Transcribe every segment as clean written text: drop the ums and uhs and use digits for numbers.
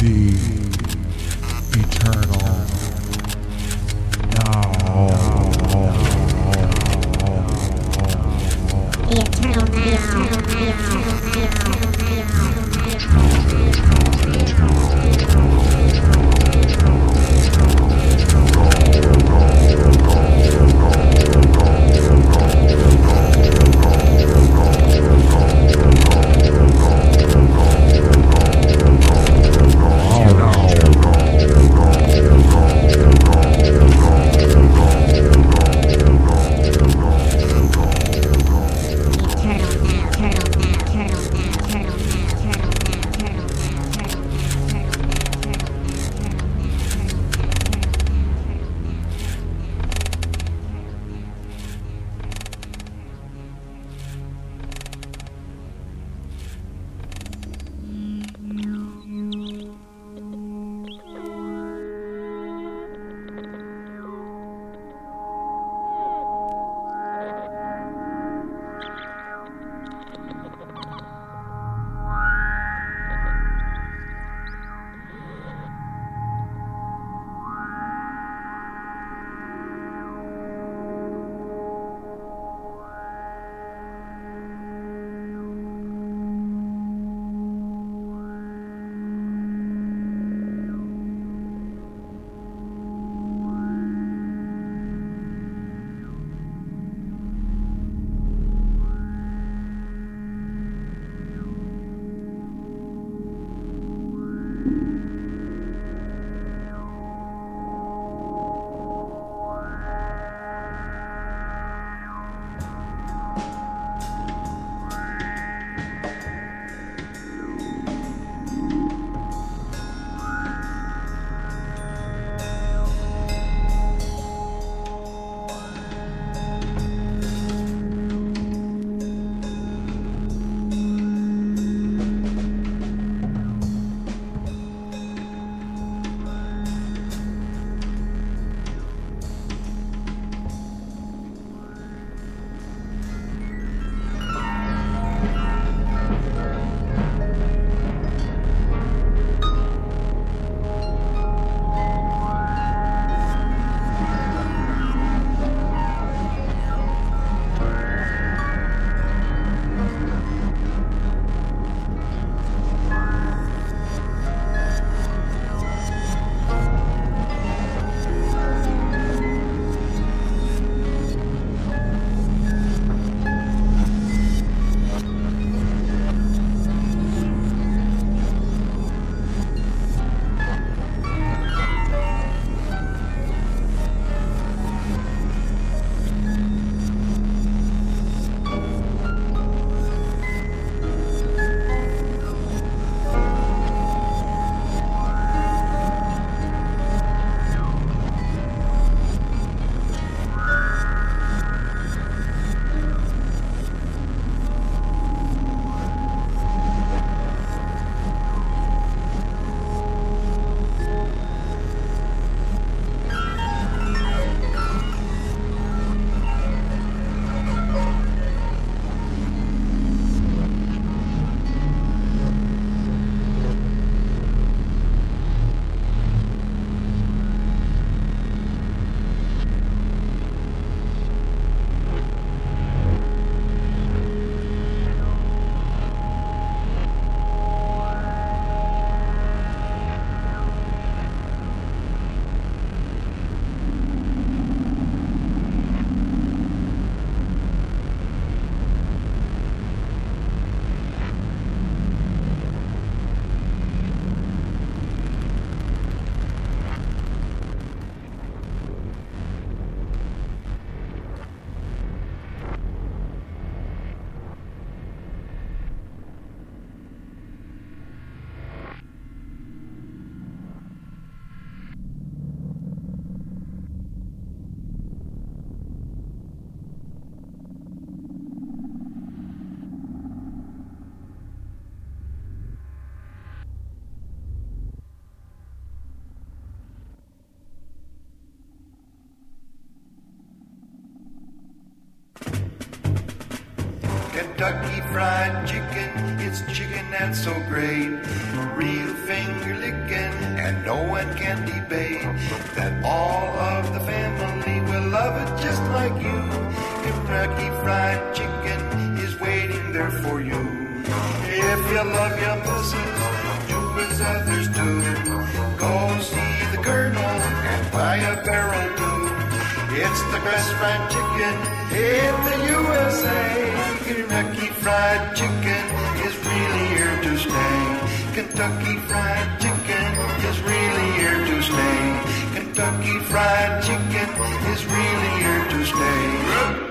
the eternal. No. The eternal Oh, no. Kentucky Fried Chicken, it's chicken that's so great. Real finger licking, and no one can debate that all of the family will love it just like you. Kentucky Fried Chicken is waiting there for you. If you love your missus, do as others do. Go see the Colonel and buy a barrel too. It's the best fried chicken in the USA. Kentucky Fried Chicken is really here to stay. Kentucky Fried Chicken is really here to stay. Kentucky Fried Chicken is really here to stay.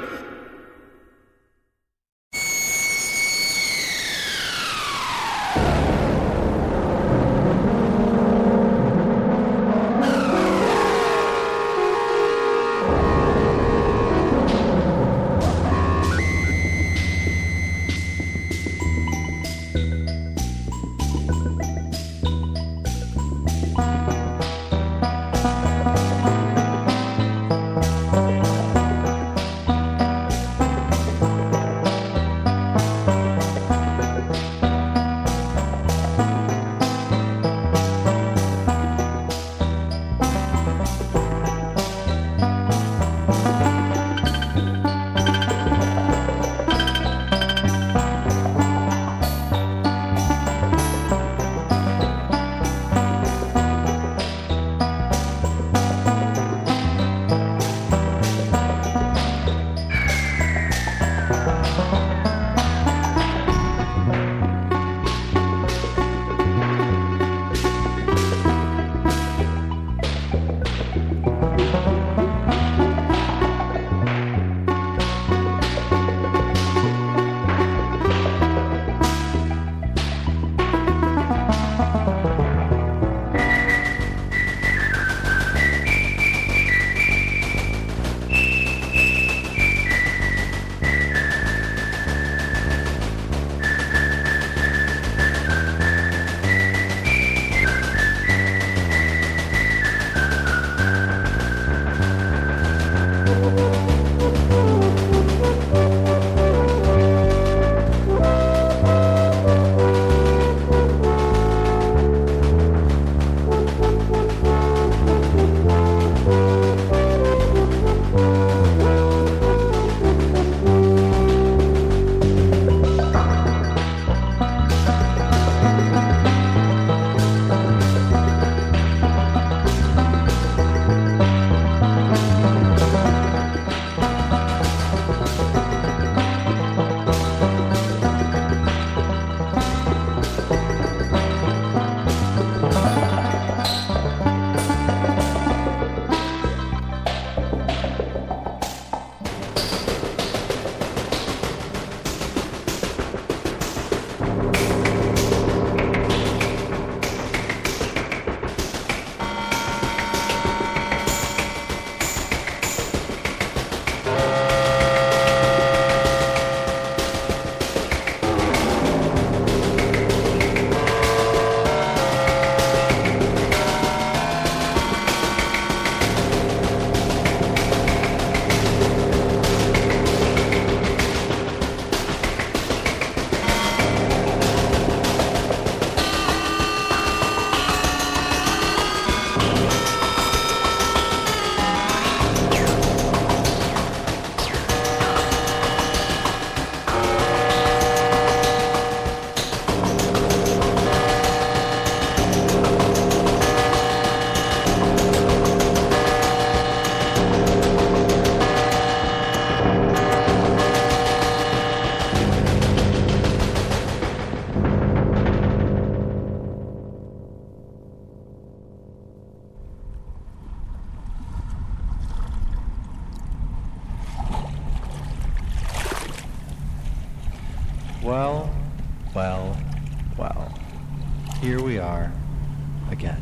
Well, well, well. Here we are again.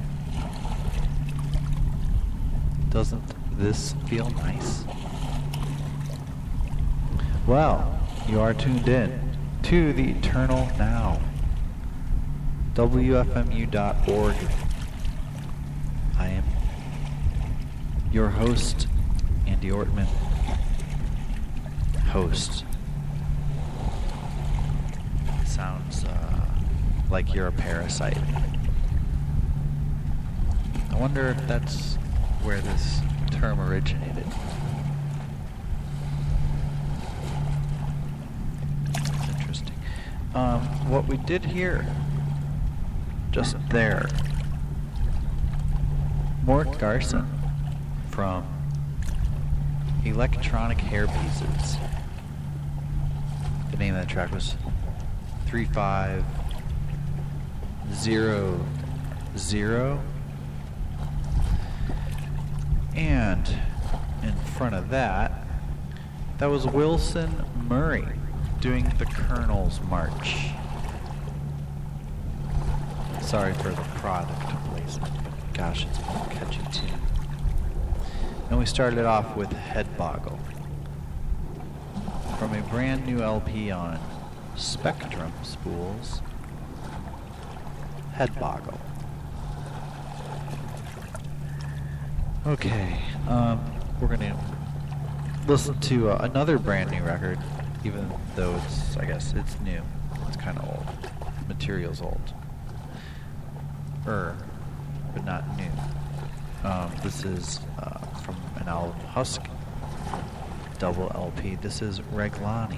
Doesn't this feel nice? Well, you are tuned in to the Eternal Now. WFMU.org. I am your host, Andy Ortman. Host like you're a parasite. I wonder if that's where this term originated. That's interesting. What we did here, just there, Mort Garson from Electronic Hairpieces. The name of that track was 3500. And in front of that, that was Wilson Murray doing the Colonel's March. Sorry for the product placement. Gosh, it's a catchy tune. And we started off with Head Boggle from a brand new LP on Spectrum Spools. Head Boggle. Okay, we're gonna listen to another brand new record, even though it's, I guess, it's new. It's kind of old. Material's old. But not new. This is from an album, Husk double LP. This is Reglani.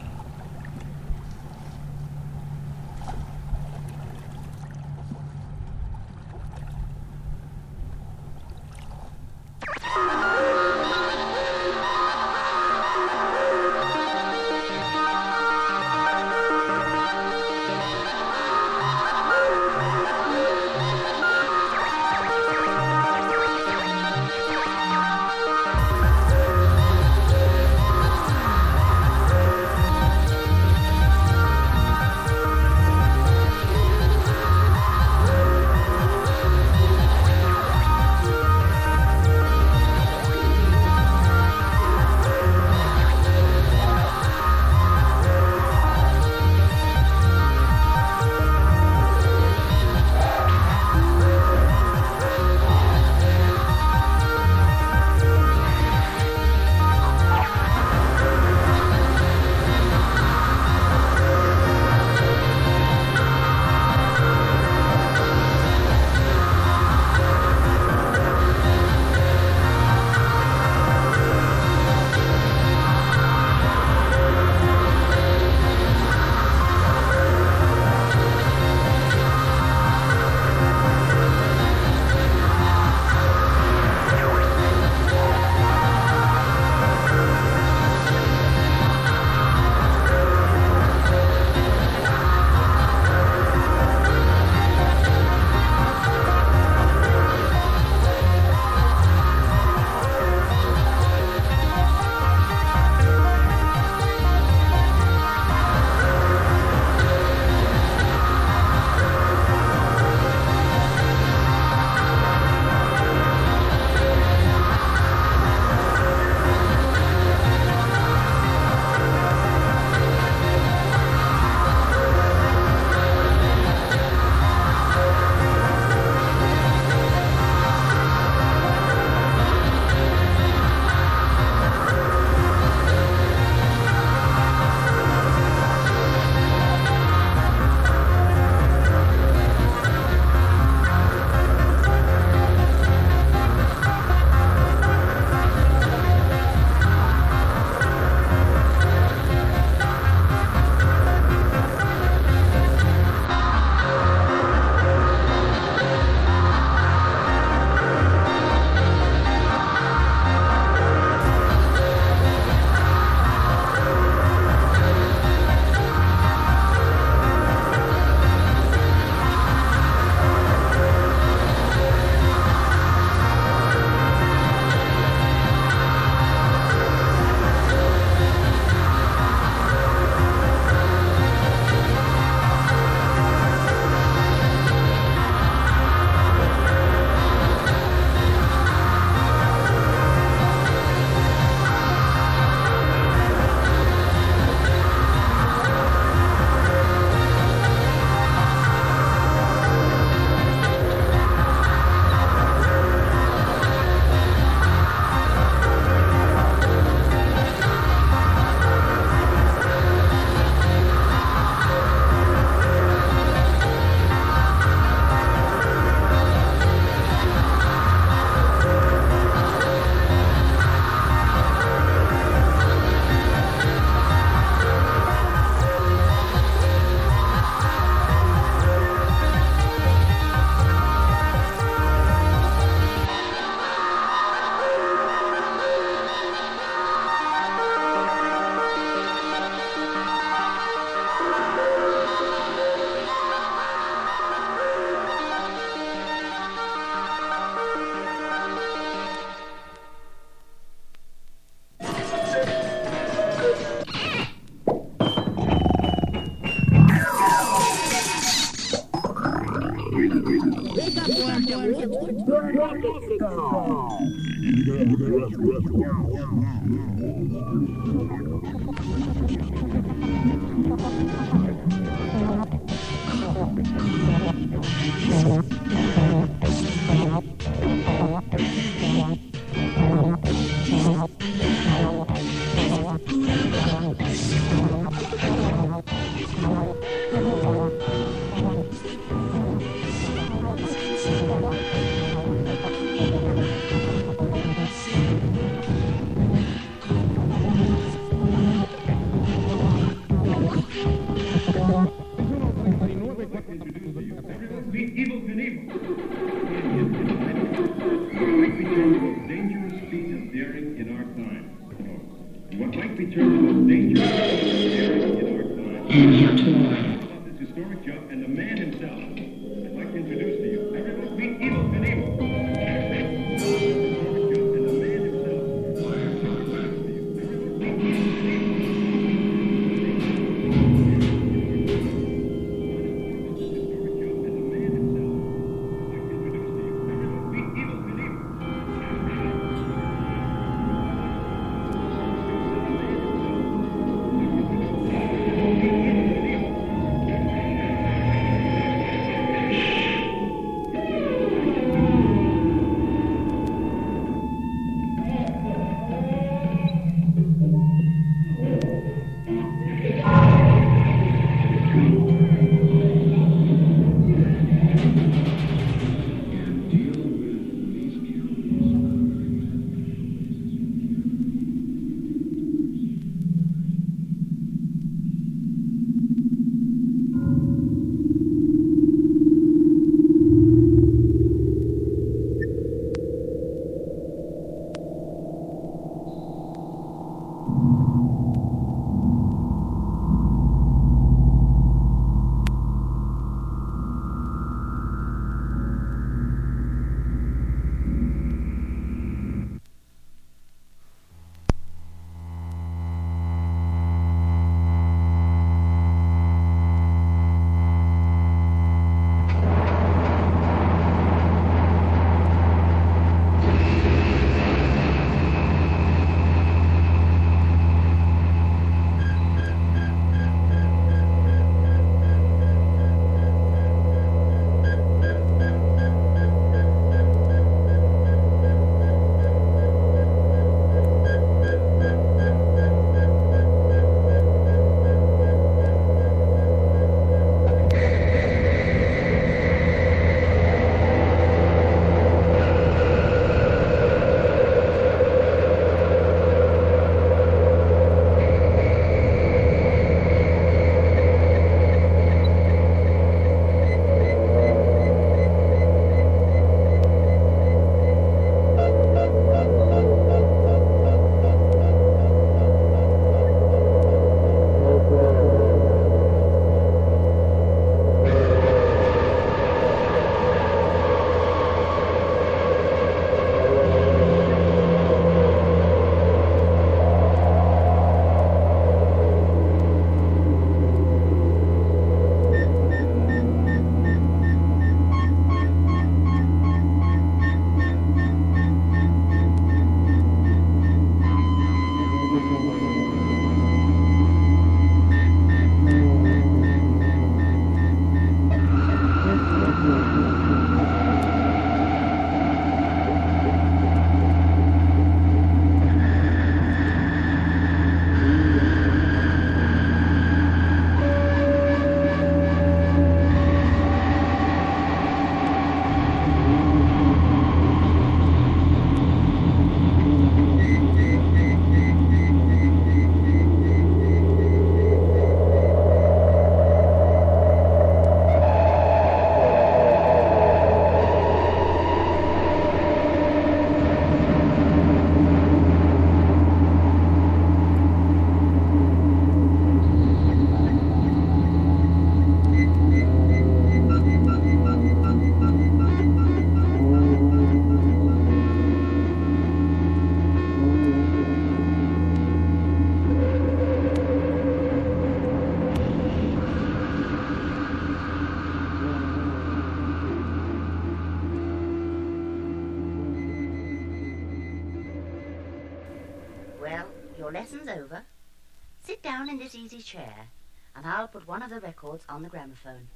over? Sit down in this easy chair, and I'll put one of the records on the gramophone.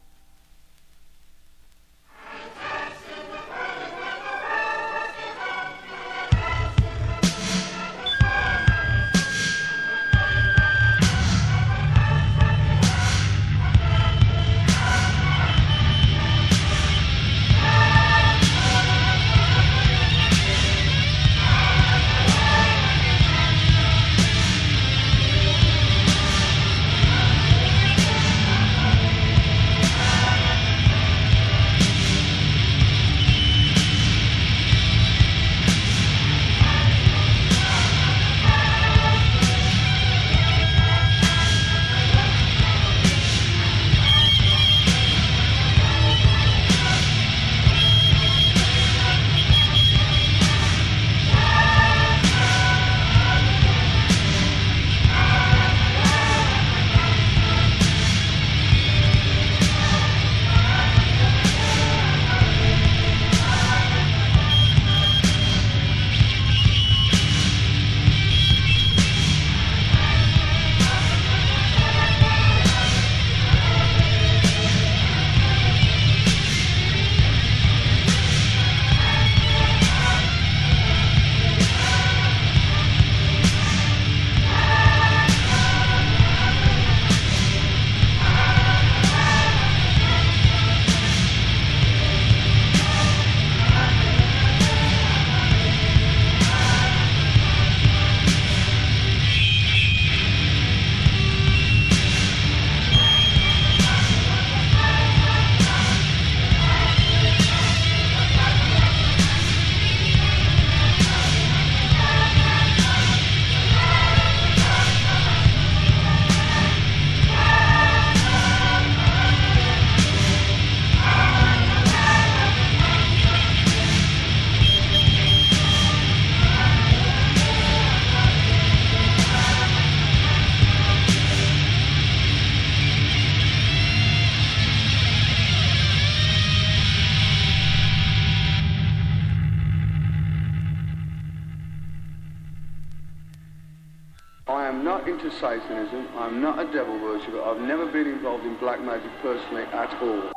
I am not into Satanism, I'm not a devil worshipper, I've never been involved in black magic personally at all.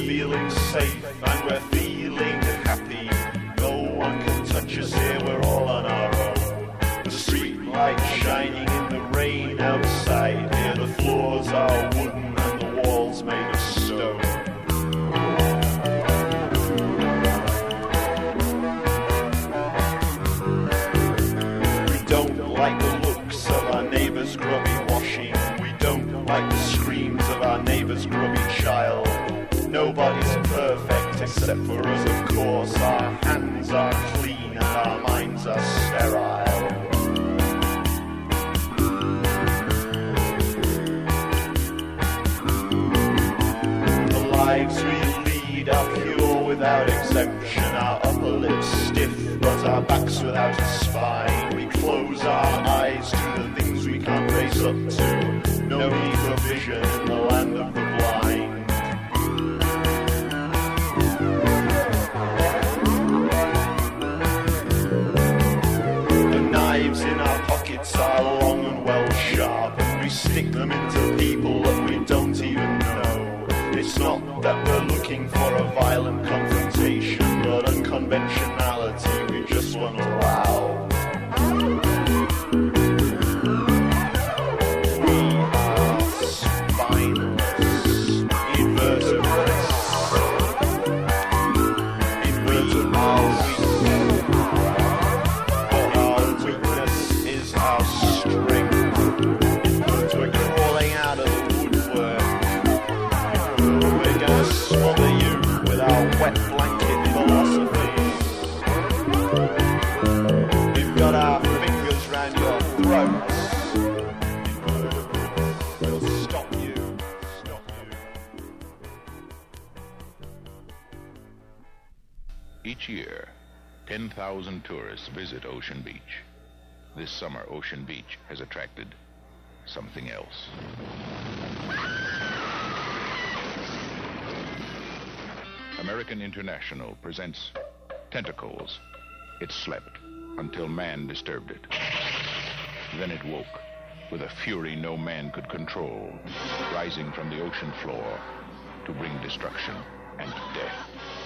feeling safe and we're feeling happy. No one can touch us here, we're all on our own. The street light shining in the rain outside. Here the floors are wooden and the walls made of stone. We don't like the looks of our neighbour's grubby washing. We don't like the screams of our neighbour's grubby child. Nobody's perfect except for us, of course. Our hands are clean and our minds are sterile. The lives we lead are pure without exemption. Our upper lips stiff, but our backs without a spine. We close our eyes to the things we can't raise up to. No need for vision in the land of the blind. Knives in our pockets are long and well sharp, and we stick them into people that we don't even know. It's not that we're looking for a violent confrontation, but unconventionality we just won't allow. We are spineless invertebrates. Invertebrates. Wet blanket philosophies. We've got our fingers round your throats. We'll stop you. Stop you. Each year, 10,000 tourists visit Ocean Beach. This summer, Ocean Beach has attracted something else. American International presents Tentacles. It slept until man disturbed it. Then it woke with a fury no man could control, rising from the ocean floor to bring destruction and death.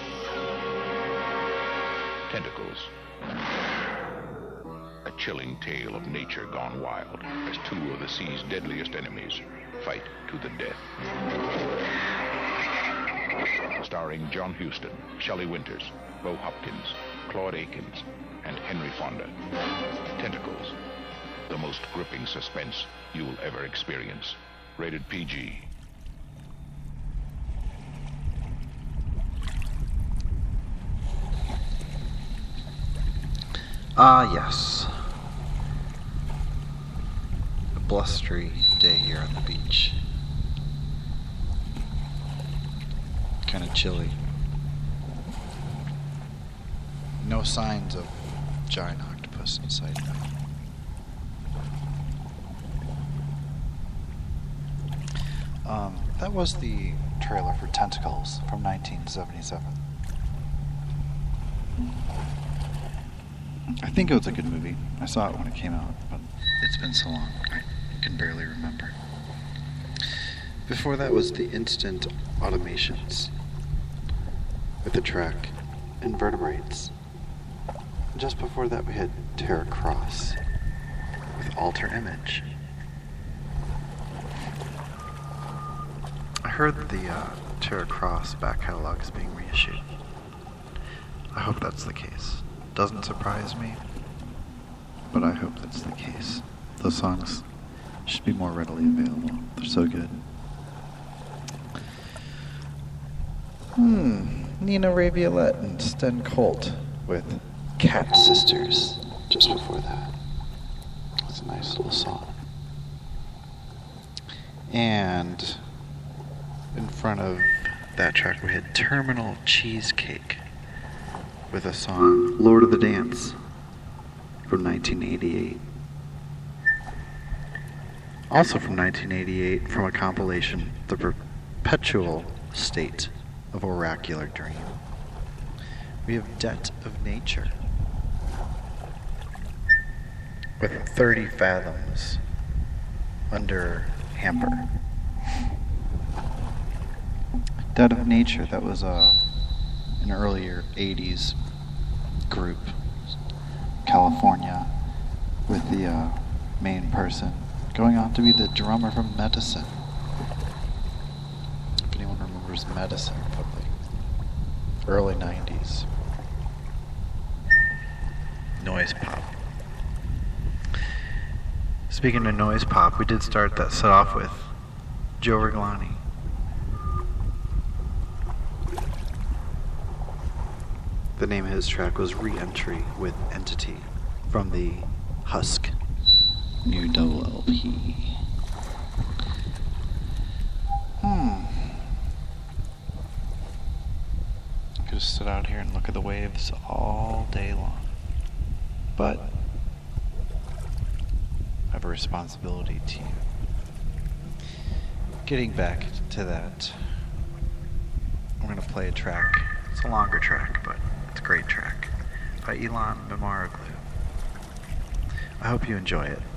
Tentacles. A chilling tale of nature gone wild as two of the sea's deadliest enemies fight to the death. Starring John Huston, Shelley Winters, Bo Hopkins, Claude Akins, and Henry Fonda. Tentacles. The most gripping suspense you'll ever experience. Rated PG. Ah, yes. A blustery day here on the beach. Kind of chilly. No signs of giant octopus in sight. That was the trailer for Tentacles from 1977. I think it was a good movie. I saw it when it came out, but it's been so long I can barely remember. Before that was the Instant Automations with the track Invertebrates. And just before that we had Terra Cross with Alter Image. I heard the Terra Cross back catalog is being reissued. I hope that's the case. Doesn't surprise me, but I hope that's the case. Those songs should be more readily available. They're so good. Nina Ray Violette and Sten Colt with Cat Sisters just before that. It's a nice little song. And in front of that track we had Terminal Cheesecake with a song Lord of the Dance from 1988. Also from 1988 from a compilation, The Perpetual State of Oracular Dream. We have Debt of Nature with 30 Fathoms Under Hamper. Dead of Nature, that was an earlier 80s group, California, with the main person going on to be the drummer from Medicine. If anyone remembers Medicine from the early 90s. Noise pop. Speaking of noise pop, we did start that set off with Joe Riglani. The name of his track was Re-Entry with Entity from the Husk new double LP. Could sit out here and look at the waves all day long. But I have a responsibility to you. Getting back to that, I'm going to play a track. It's a longer track, but it's a great track by Ilan Memaroglu. I hope you enjoy it.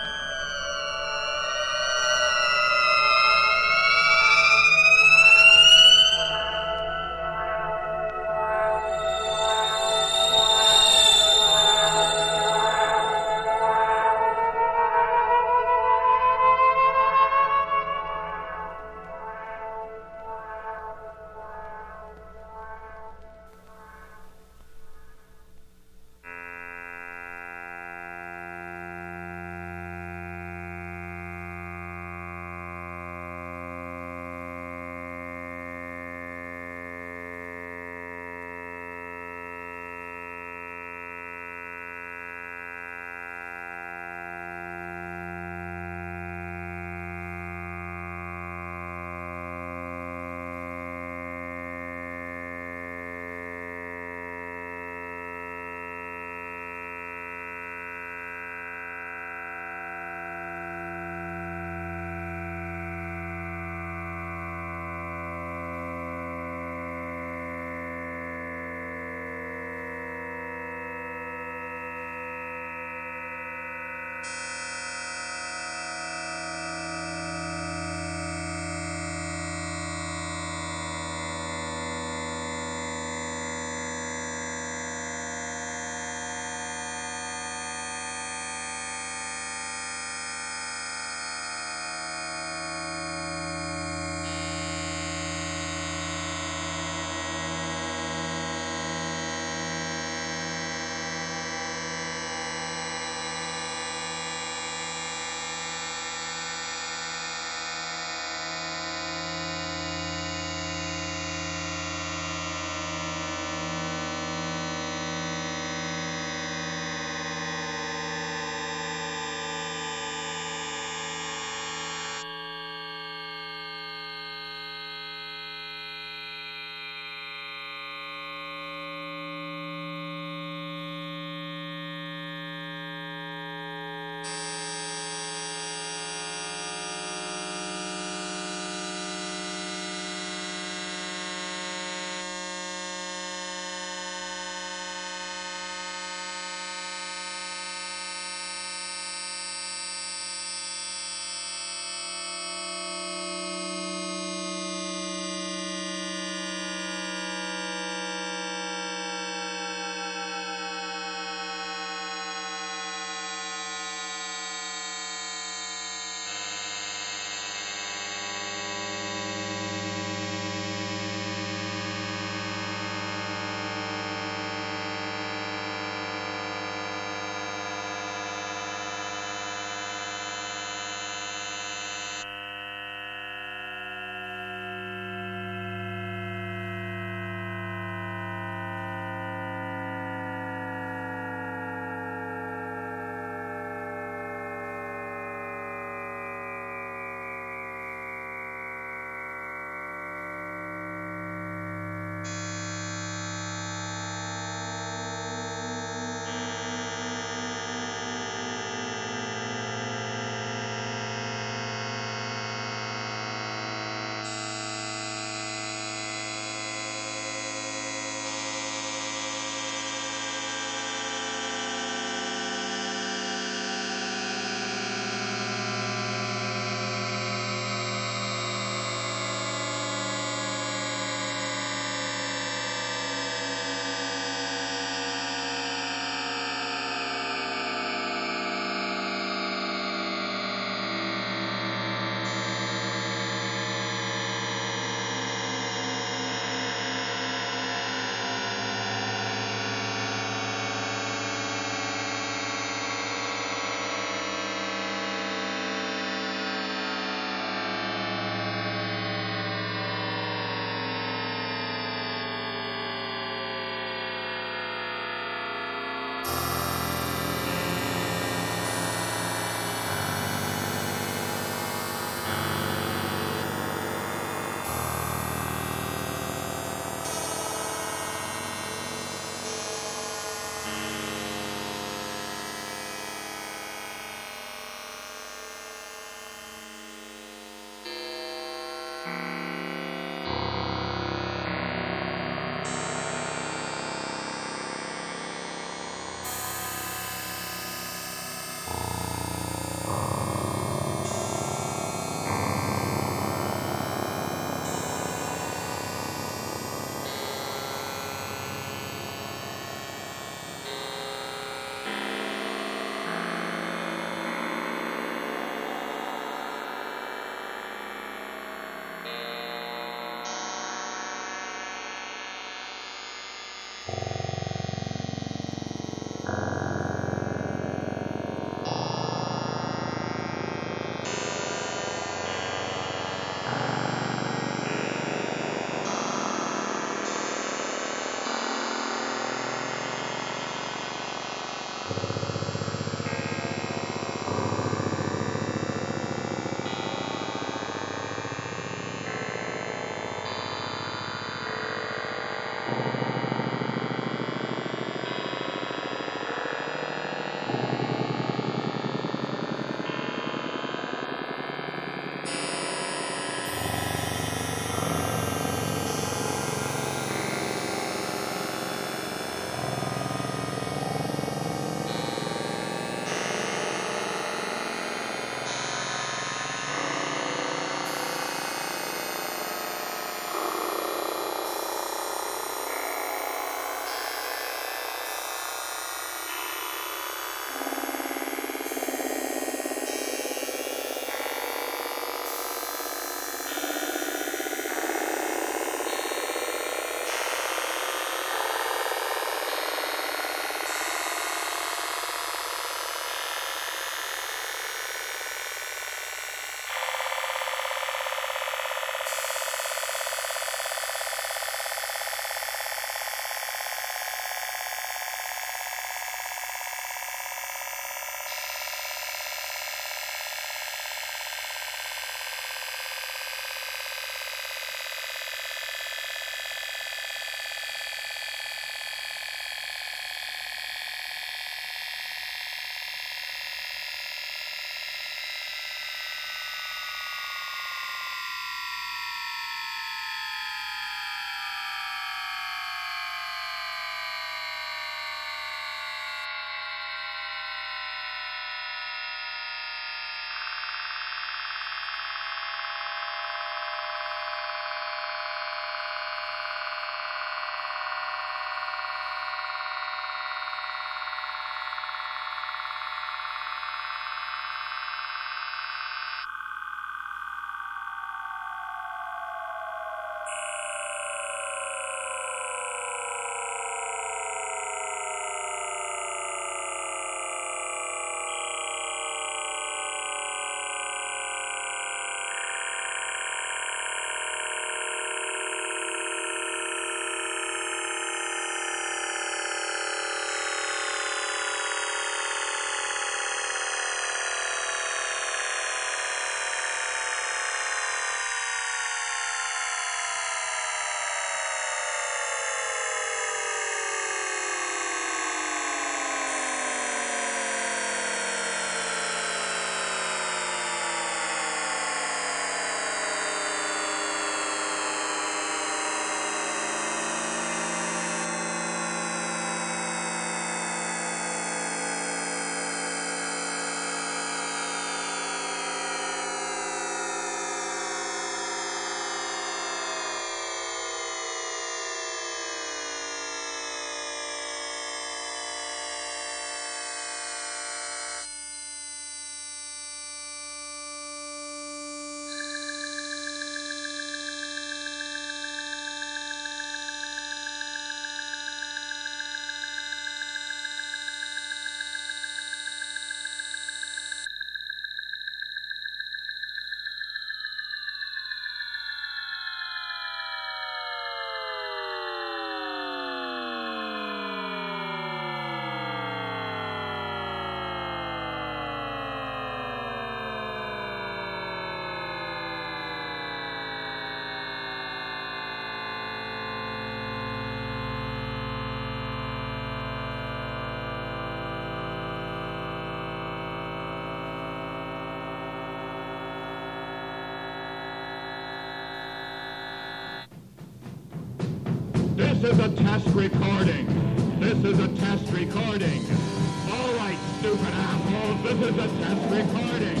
This is a test recording. This is a test recording. All right, stupid assholes, this is a test recording.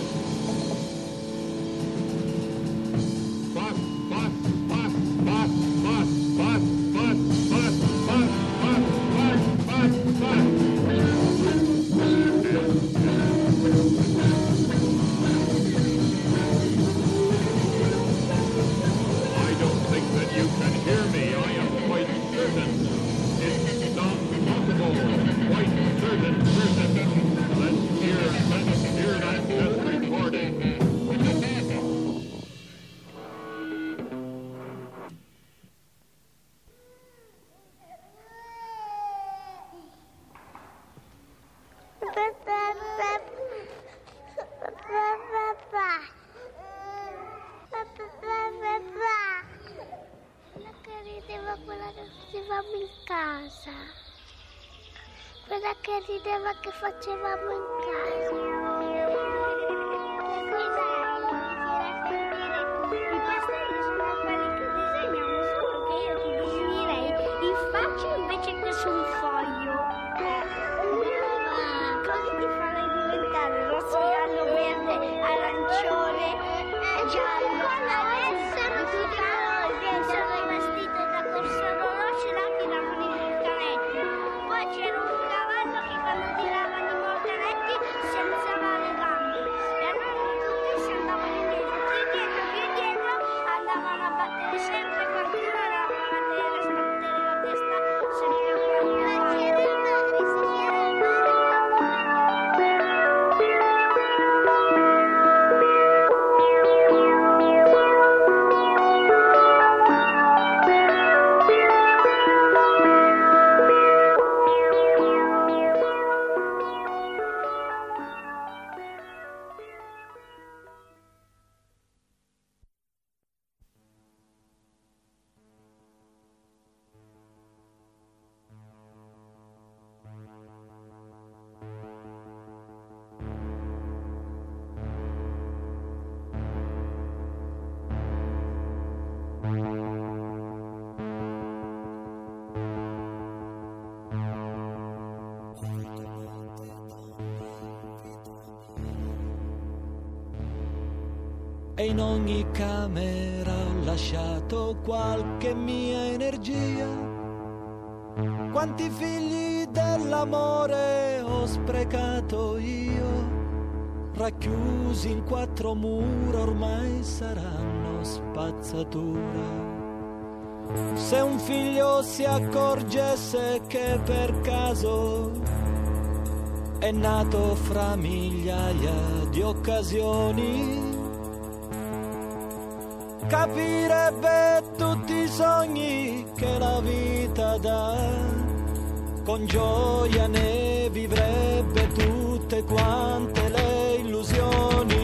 Bus, bus, bus, bus, bus, bus, bus, bus, bus, bus, bus, bus, bus. I don't think that you can hear me. I am quite certain. It's not possible. Quite certain. Let's hear that test recording. Quella che facevamo in casa. Quella che rideva che facevamo in casa. I pastelli sono quelli che disegniamo, solo che io ti disegnerei in faccia invece che su un foglio. Così ti farei diventare rosso, giallo, verde, arancione, giallo. Sono i vestiti da corso orologi là tiravano i mortaretti. Poi c'era un cavallo che quando tiravano i mortaretti si alzava le gambe. E allora tutti si andavano indietro, più dietro, andavano a battere sempre, continuavano a battere, sbattere la testa, sempre più E in ogni camera ho lasciato qualche mia energia. Quanti figli dell'amore ho sprecato io, racchiusi in 4 mura ormai saranno spazzatura. Se un figlio si accorgesse che per caso è nato fra migliaia di occasioni, capirebbe tutti i sogni che la vita dà, con gioia ne vivrebbe tutte quante le illusioni.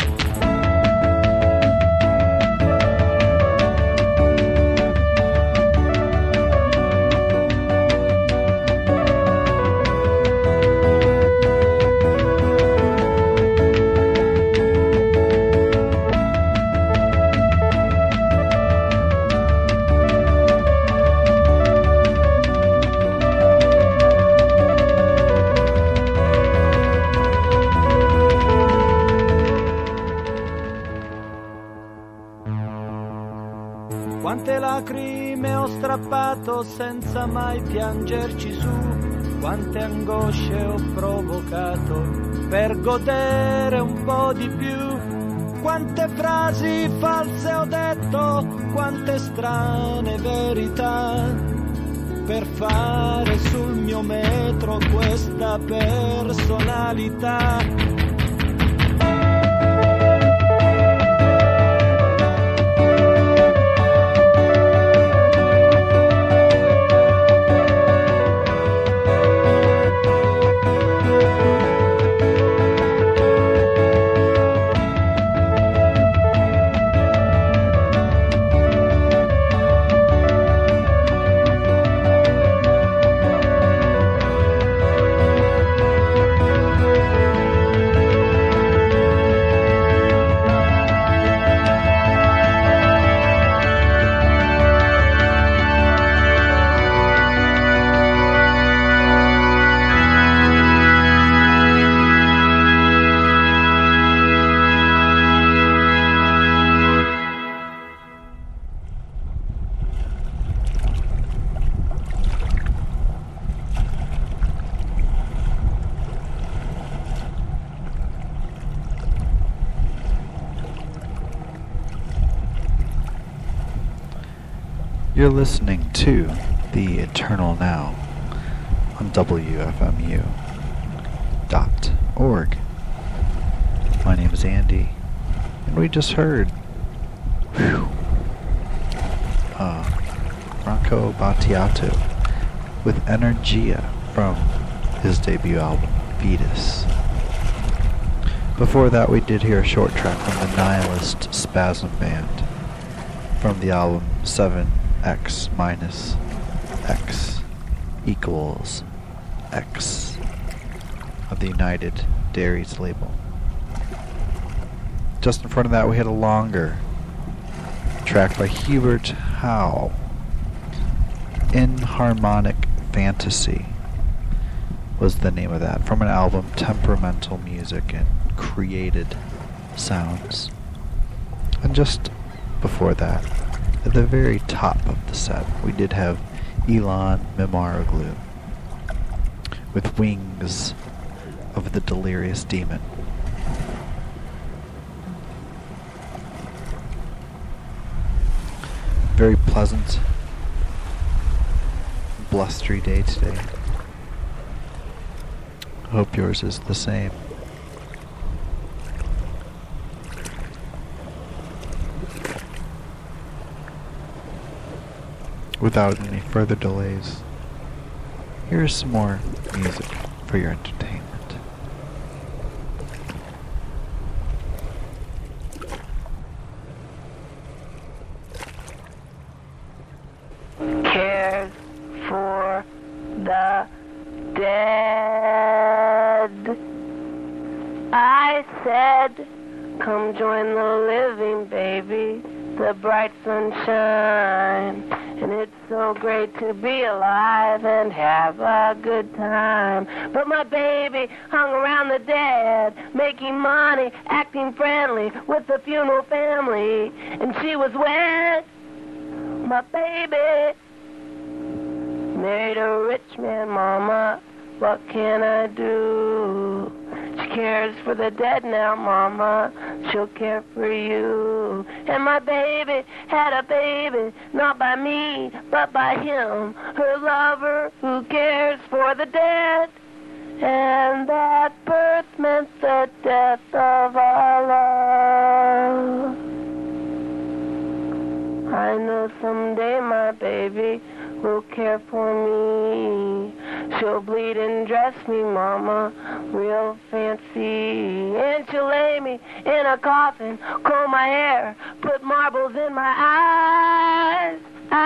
Quante lacrime ho strappato senza mai piangerci su, quante angosce ho provocato per godere un po' di più, quante frasi false ho detto, quante strane verità, per fare sul mio metro questa personalità. You're listening to The Eternal Now on WFMU.org. My name is Andy, and we just heard Franco Battiato with Energia from his debut album, Fetus. Before that, we did hear a short track from the Nihilist Spasm Band from the album 7X minus X equals X of the United Dairies label. Just in front of that, we had a longer track by Hubert Howe, Inharmonic Fantasy was the name of that, from an album Temperamental Music and Created Sounds. And just before that, at the very top of the set, we did have Ilan Mimaroglu with Wings of the Delirious Demon. Very pleasant, blustery day today. I hope yours is the same. Without any further delays, here's some more music for your entertainment. Cares for the dead. I said, come join the living, baby, the bright sunshine. And it's so great to be alive and have a good time. But my baby hung around the dead, making money, acting friendly with the funeral family. And she was wet, my baby. Married a rich man, mama. What can I do? She cares for the dead now, mama. She'll care for you. And my baby had a baby, not by me, but by him, her lover who cares for the dead. And that birth meant the death of our love. I know someday my baby will care for me. She'll bleed and dress me, mama, real fancy. And she'll lay me in a coffin, comb my hair, put marbles in my eyes.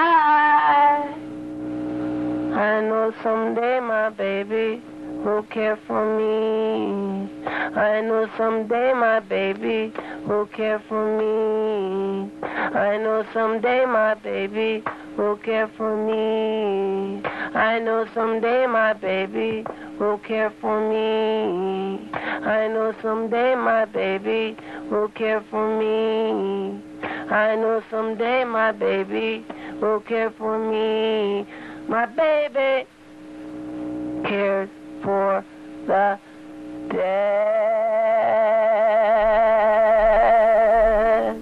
I know someday my baby will care for me. I know someday my baby will care for me. I know someday my baby will care for me. I know someday my baby will care for me. I know someday my baby will care for me. I know someday my baby will care for me. My baby cares for the dead.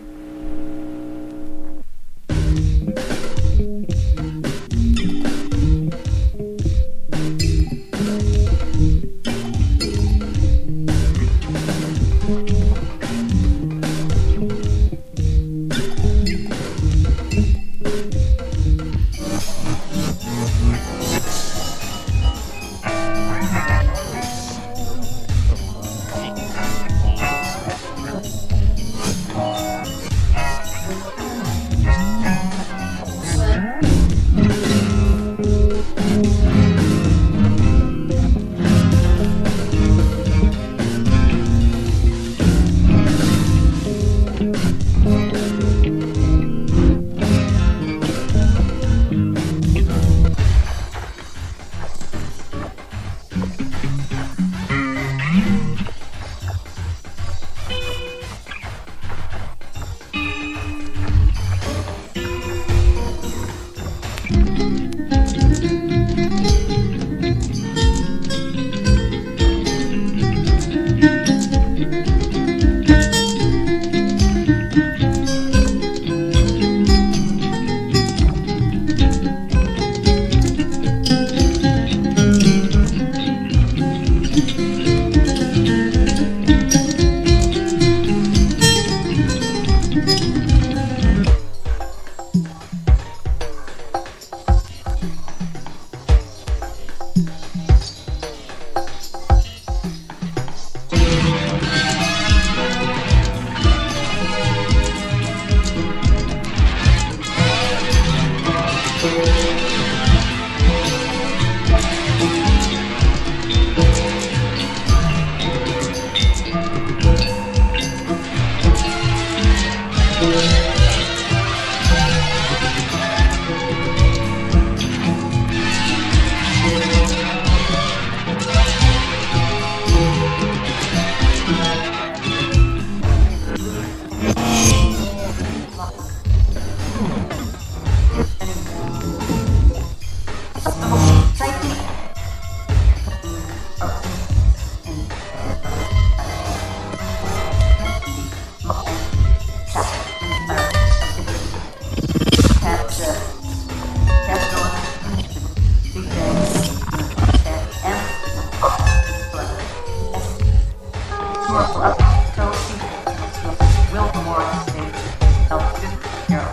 Commercial up so Will Morris states self-student Carol.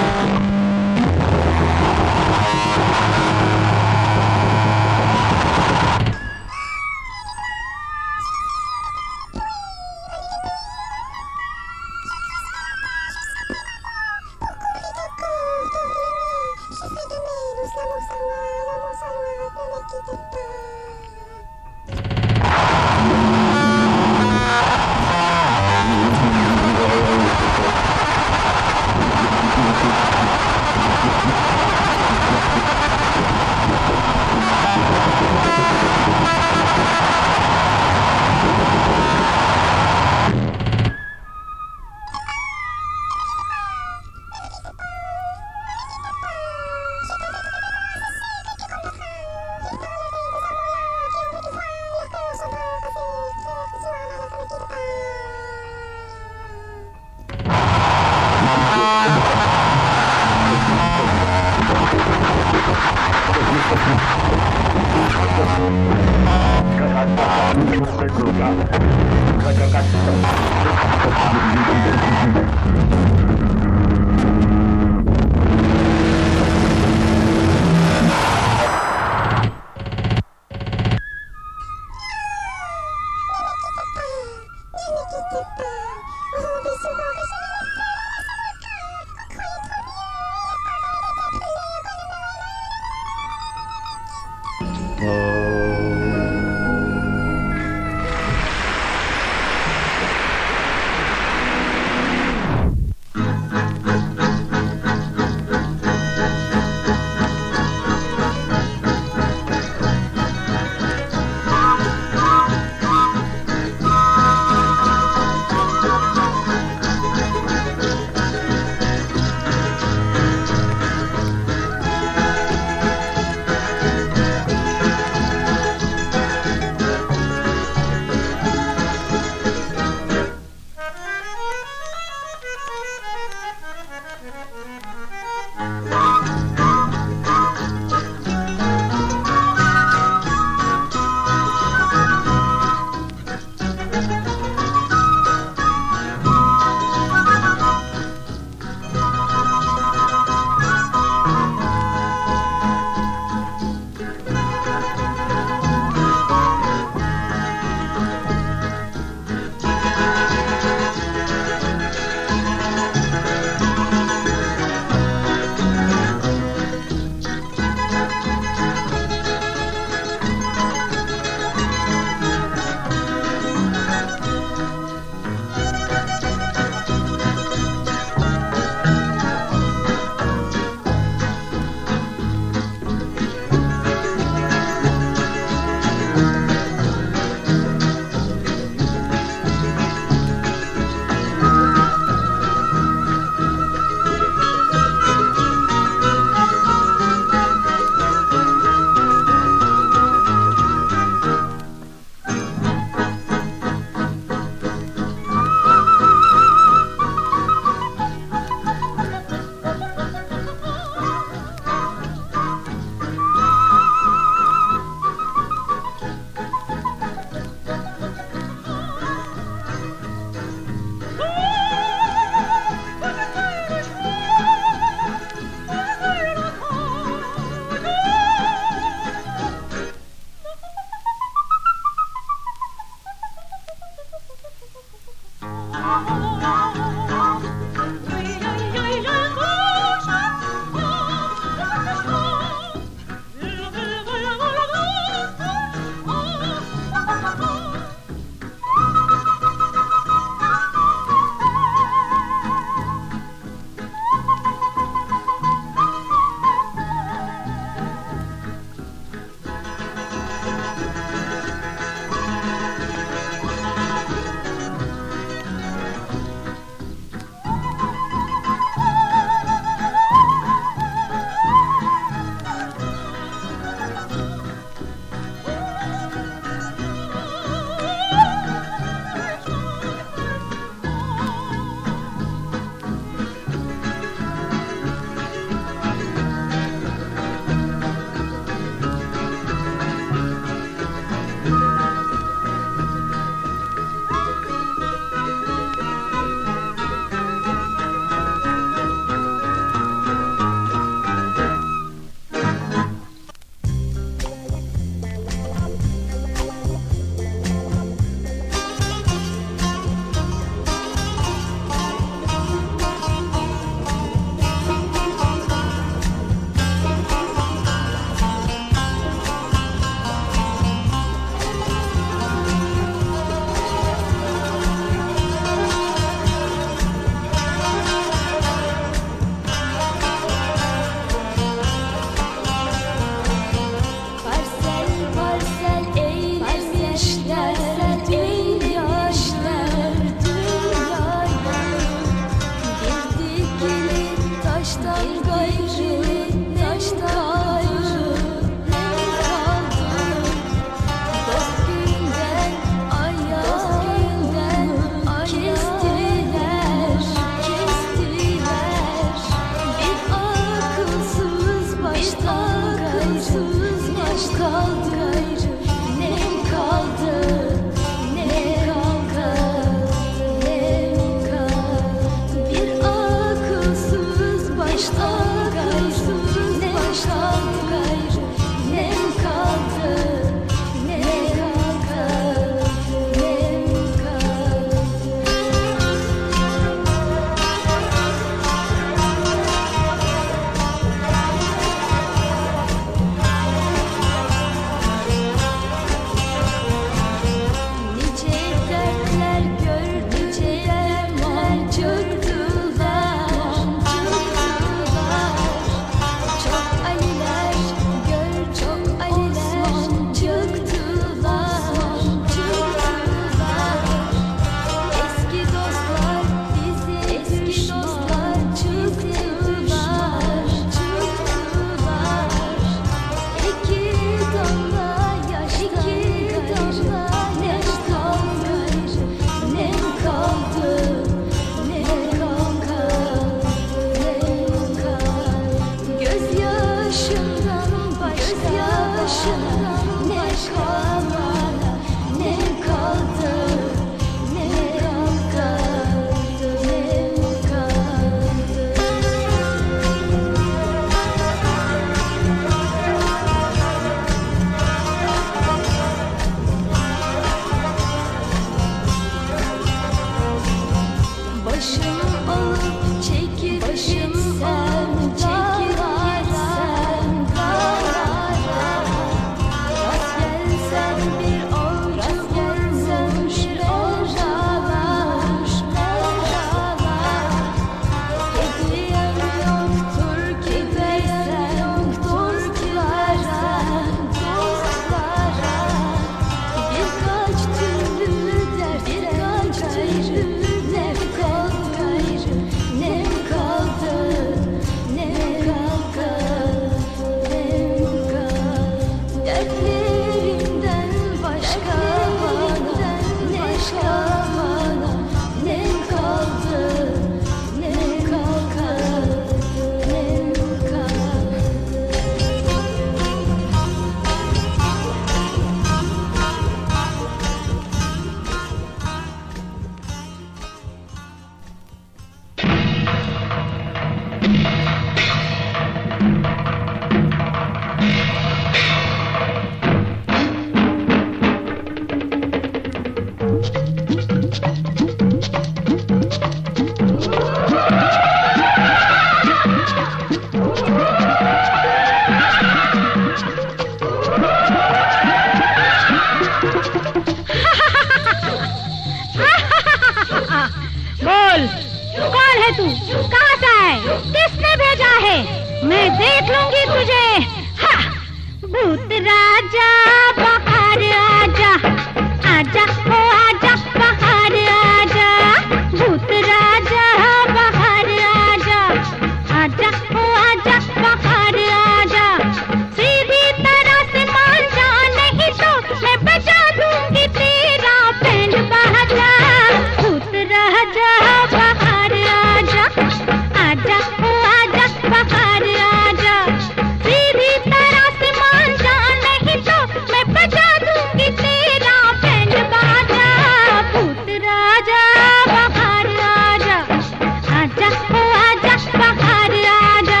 बोल, कौन है तू? कहाँ से है? किसने भेजा है? मैं देख लूंगी तुझे। हाँ। भूत राजा बाहर आजा, आजा ओ आजा बाहर आजा। भूत राजा बाहर आजा, आजा ओ आजा बाहर आजा। सीधी तरह से मान जा, नहीं तो मैं बजा दूंगी तेरा बैंड बाजा। भूत राजा बाहर आजा, आजा ओ आजा बाहर आजा। सीधी तरह से मान जा, नहीं तो मैं बजा दूंगी तेरा बैंड बाजा। भूत राजा बाहर आजा, आजा ओ आजा बाहर आजा।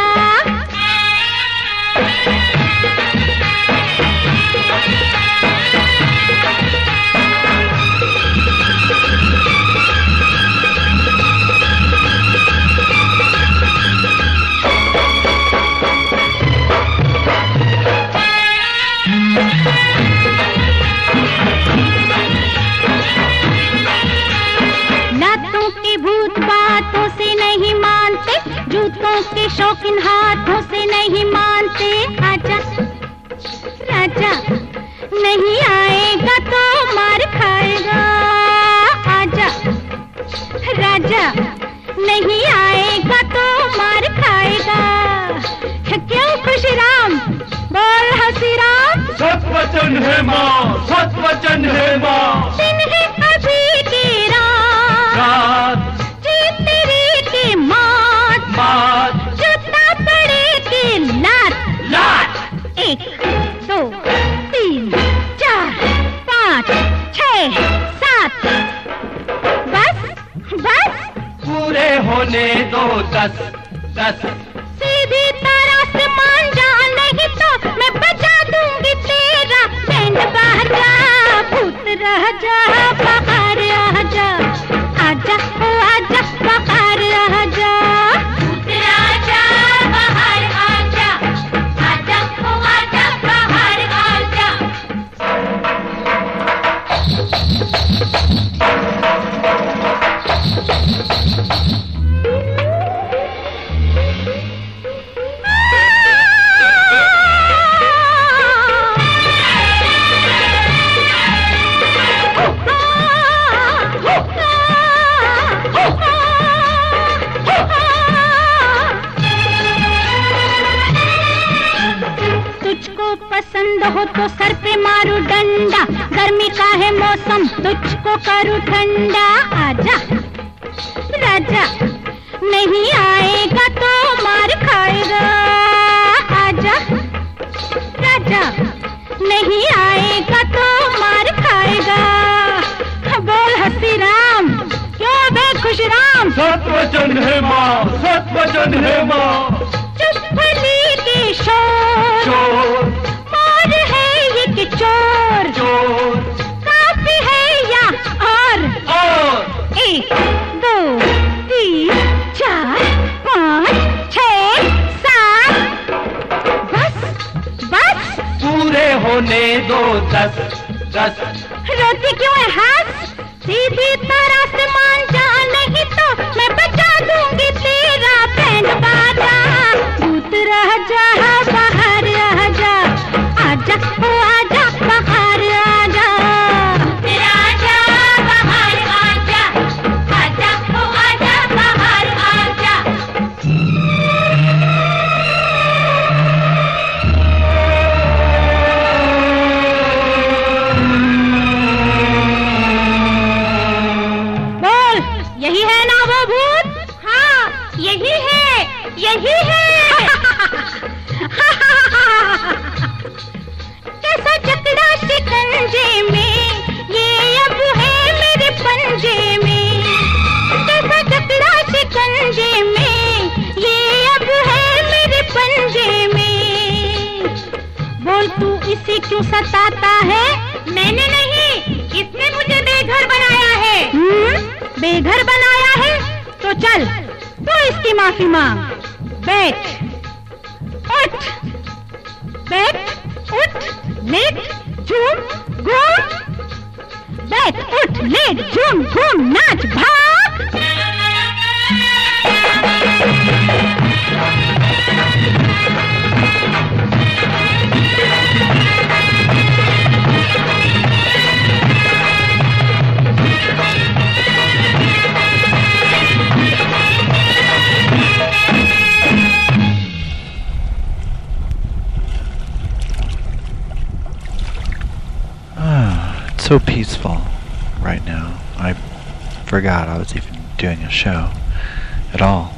लातों के भूत बातों से नहीं मानते, जूतों के शौकीन हाथों से नहीं मानते। आजा राजा, नहीं आएगा तो मार खाएगा। आजा राजा, नहीं आएगा तो मार खाएगा। क्यों खुशीराम? बोल हसीराम। सत वचन है माँ, सत वचन है माँ। दिन है अभी की रात, जीत तेरी की मौत, जूता पड़े की लात। 1 2 3 4 5 6 7। बस पूरे होने दो 10 10। सीधी तरह से मान जा, नहीं तो मैं बजा दूंगी तेरा बैंड बाजा। भूत राजा बाहर आजा, आजा ओ आजा बाहर आजा। भूत राजा बाहर आजा, आजा ओ आजा बाहर आजा। तुझको पसंद हो तो सर पे मारू डंडा, गर्मी का है मौसम तुझको करूँ ठंडा। आजा राजा, नहीं आएगा तो मार खाएगा। आजा राजा, नहीं आएगा तो मार खाएगा। बोल हसीराम, क्यों बे खुशराम? सत वचन है माँ, सत वचन है माँ। चुप्पली की शोर, मोर है ये कि चोर, काफी है या और? 1 2 3 4 5 6 7। बस पूरे होने दो 10 10। रोती क्यों है हंस? सीधी तरह से मान जा, नहीं तो मैं बजा दूंगी तेरा बैंड बाजा। भूत राजा बाहर आजा, आजा ओ आजा बाहर आजा। राजा बाहर आजा, आजा ओ आजा बाहर आजा। बोल, यही है ना वो भूत? हाँ, यही है, यही है। कैसा जकड़ा शिकंजे में, ये अब है मेरे पंजे में। कैसा जकड़ा शिकंजे में, ये अब है मेरे पंजे में। बोल, तू इसे क्यों सताता है? मैंने नहीं, इसने मुझे बेघर बनाया है। बेघर बनाया है तो चल, तो इसकी माफी मांग। बैठ, उठ, बैठ, उठ, लेट, झूम, घूम। बैठ, उठ, लेट, झूम, घूम, नाच, भाग। so peaceful right now. I forgot I was even doing a show at all.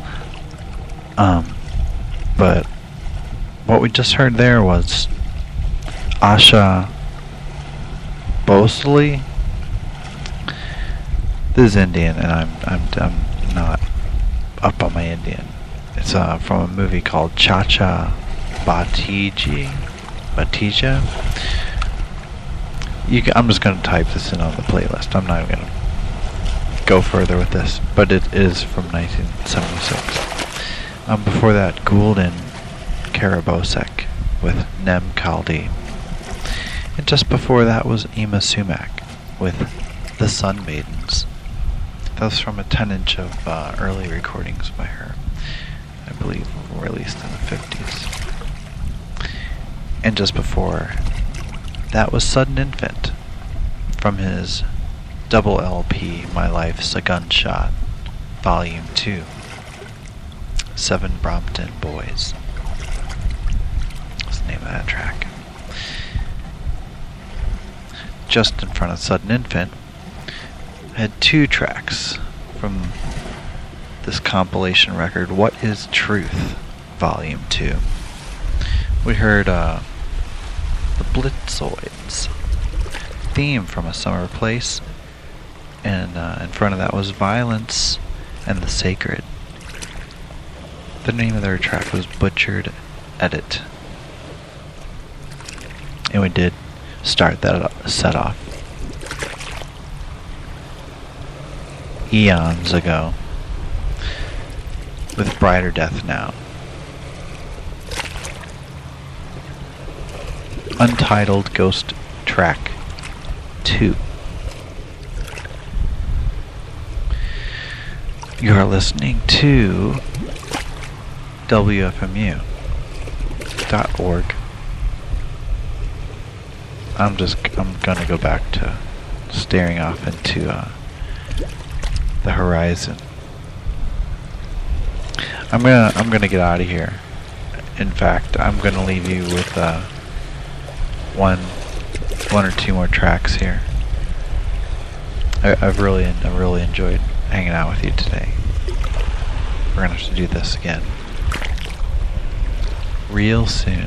But what we just heard there was Asha Bhosle. This is Indian, and I'm not up on my Indian. It's from a movie called Chacha Bhatija. I'm just going to type this in on the playlist. I'm not going to go further with this, but it is from 1976. Before that, Gulden Karabosek with Nem Kaldi. And just before that was Ima Sumac with The Sun Maidens. That was from a 10-inch of early recordings by her, I believe, released in the 50s. And just before that was Sudden Infant from his double LP, My Life's a Gunshot, Volume 2. 7 Brompton Boys. That's the name of that track. Just in front of Sudden Infant, I had 2 tracks from this compilation record, What is Truth, Volume 2. We heard the Blitzoids theme from A Summer Place, and in front of that was Violence and the Sacred. The name of their track was Butchered Edit. And we did start that set off eons ago with Brighter Death Now. Untitled Ghost Track 2. You are listening to WFMU.org. I'm gonna go back to staring off into the horizon. I'm gonna get out of here. In fact, I'm gonna leave you with one or two more tracks here. I've really enjoyed hanging out with you today. We're gonna have to do this again real soon.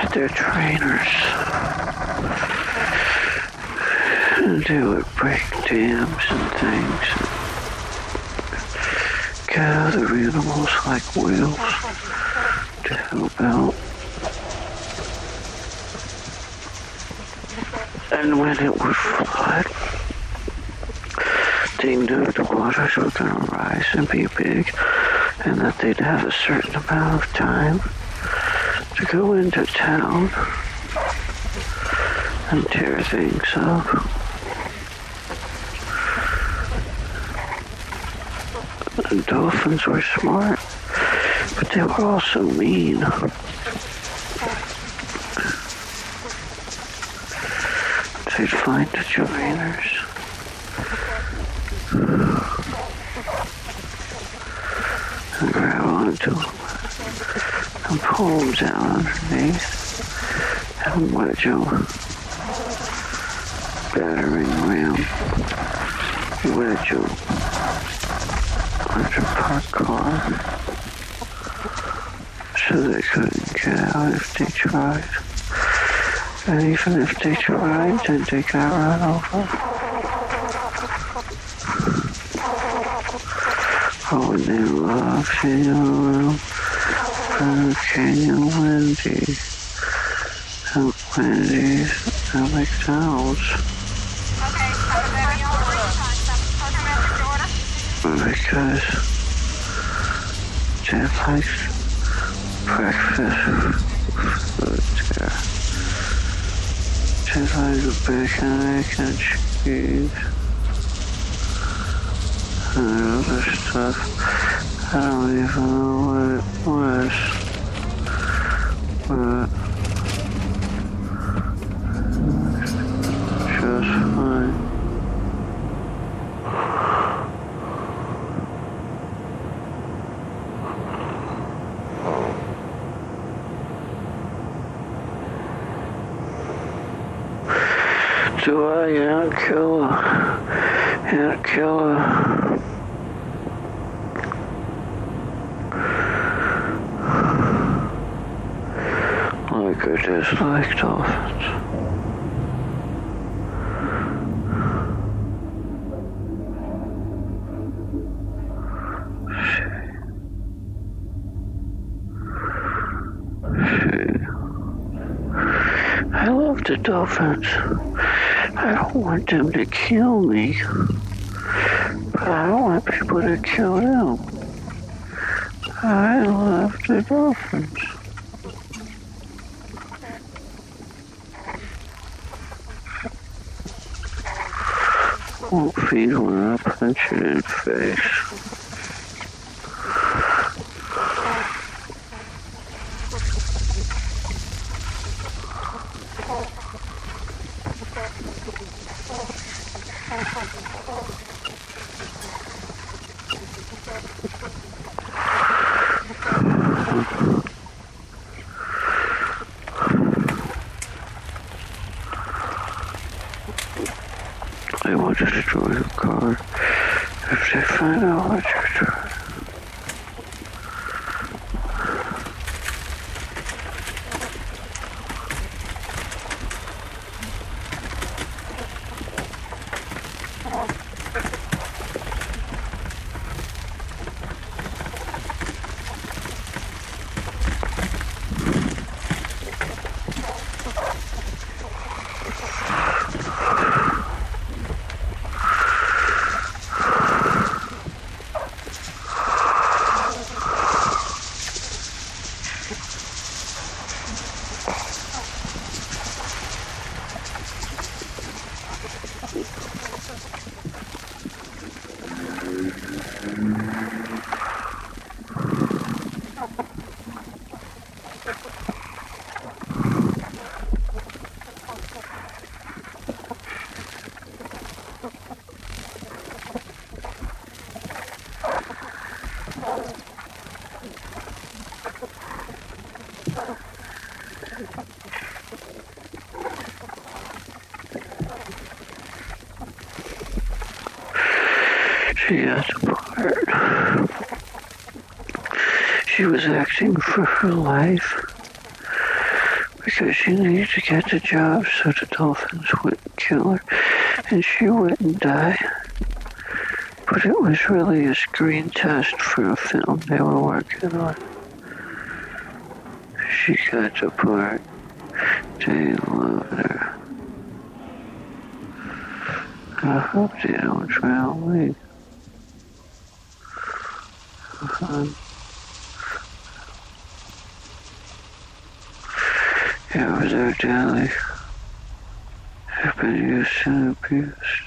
their trainers. And they would break dams and things. And get other animals like whales to help out. And when it would flood, they knew the waters were going to rise and be big, and that they'd have a certain amount of time to go into town and tear things up. The dolphins were smart, but they were also mean. They'd find the joiners and grab onto them and pull them down underneath and wedge them. Battering ram, wedge them under parked car so they couldn't get out if they tried. And even if they tried, then they got run over. Oh, and they love Canyon Wendy and Wendy's and McDonald's. Because they like breakfast food there. They like the bacon, egg, and cheese. And other stuff. I don't even know what it was. But just fine. Do I Aunt Killer? Like or dislike dolphins? I love the dolphins. I don't want them to kill me, but I don't want people to kill them. I love the dolphins. Won't feed when I punch it in the face. They want to destroy the car if they find out what you're doing. She got the part. She was acting for her life, because she needed to get the job so the dolphins wouldn't kill her and she wouldn't die. But it was really a screen test for a film they were working on. She got the part. They loved her. I hope they don't drown me. Yeah, with our daily. I've been used and abused.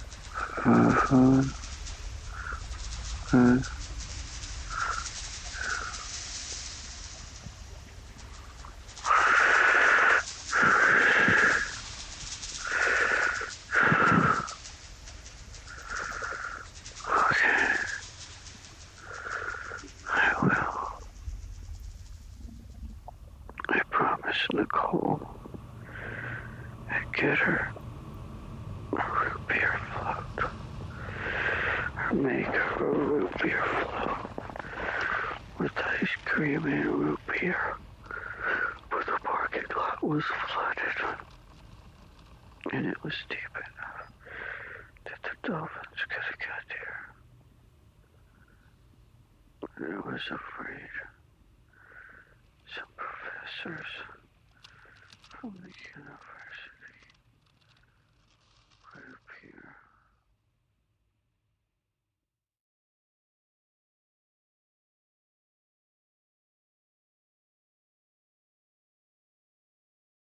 Nicole and get her a root beer float. Or make her a root beer float with ice cream and root beer. But the parking lot was flooded. And it was deep enough that the dolphins could have got there. And I was afraid some professors from the university